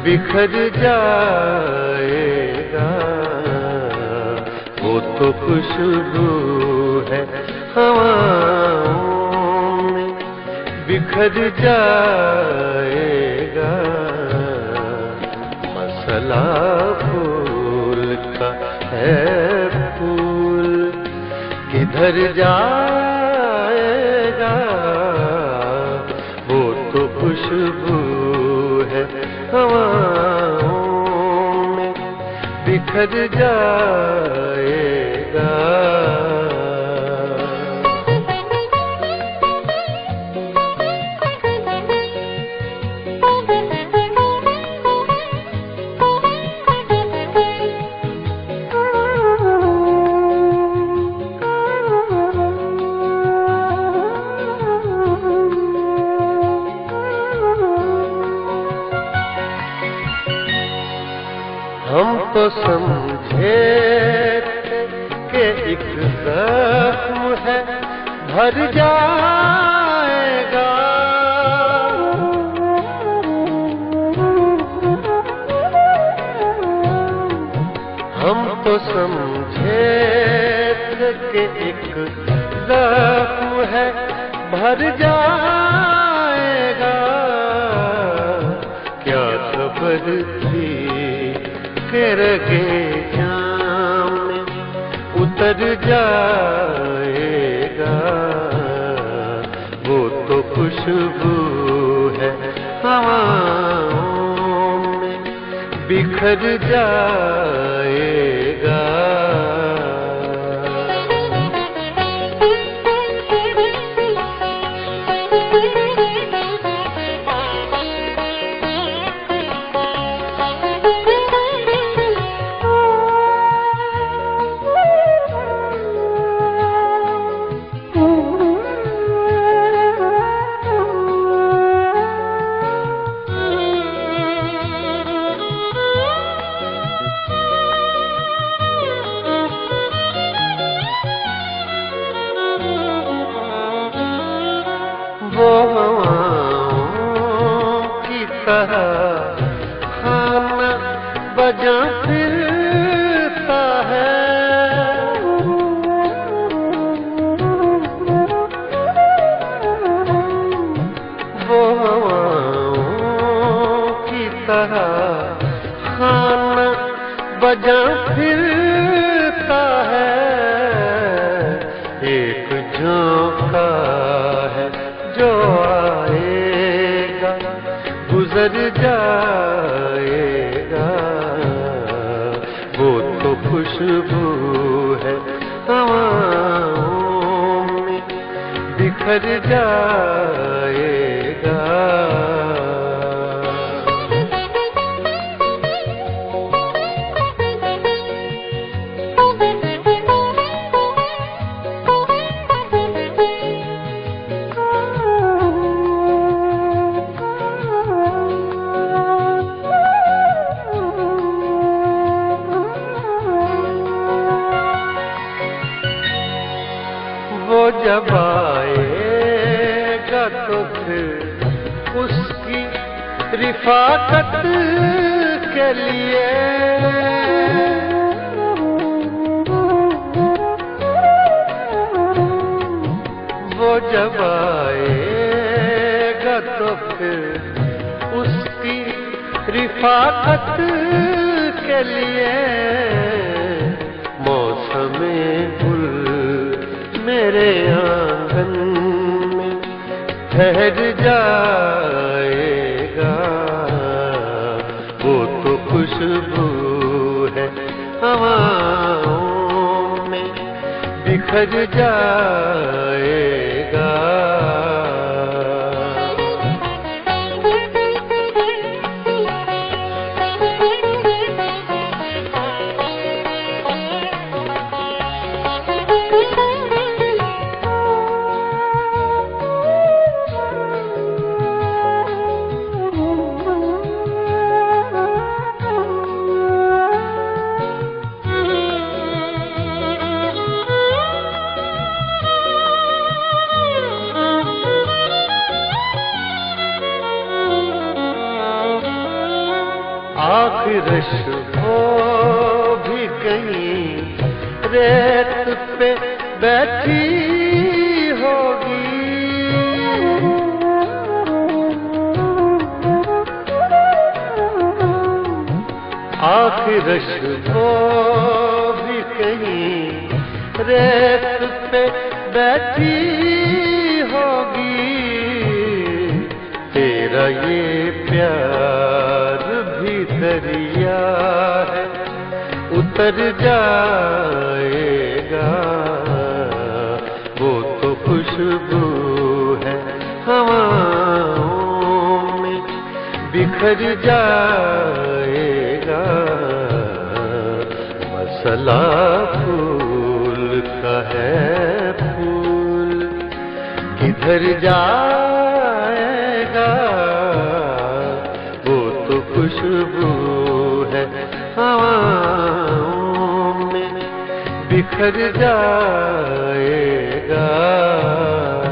बिखर जाएगा। वो तो खुशबू है हवाओं में, बिखर जाएगा। मसला फूल का है, फूल किधर जाएगा। वो तो खुशबू है हवाओं में, बिखर जाएगा। हम तो समझे थे कि एक जख्म है भर जाएगा। हम तो समझे थे कि एक जख्म है भर जाएगा। क्या खबर थी रगे जाम में उतर जाएगा। वो तो खुशबू है हवाओं में, बिखर जाएगा। वो हवाओं की तरह खाना बजा फिरता है। वो हवाओं की तरह खाना बजा फिरता है। एक झोंका है जो आएगा गुजर जाएगा। वो तो खुशबू है हवाओं में, बिखर जाएगा। वो जब आएगा तो फिर उसकी रिफाकत के लिए वो जब आएगा तो फिर उसकी रिफाकत के लिए मौसमे गुल मेरे आंगन में ठहर जाएगा। वो तो खुशबू है हवाओं में, बिखर जाएगा। रश हो भी कहीं रेत पे बैठी होगी, आखिरश वो भी कहीं रेत पे बैठी होगी। तेरा ये प्यार भी दरिया है, उतर जाएगा। वो तो खुशबू है हवाओं में बिखर जाएगा। मसला फूल का है, फूल किधर जाएगा। वो तो खुशबू है हवाओं में बिखर जाएगा।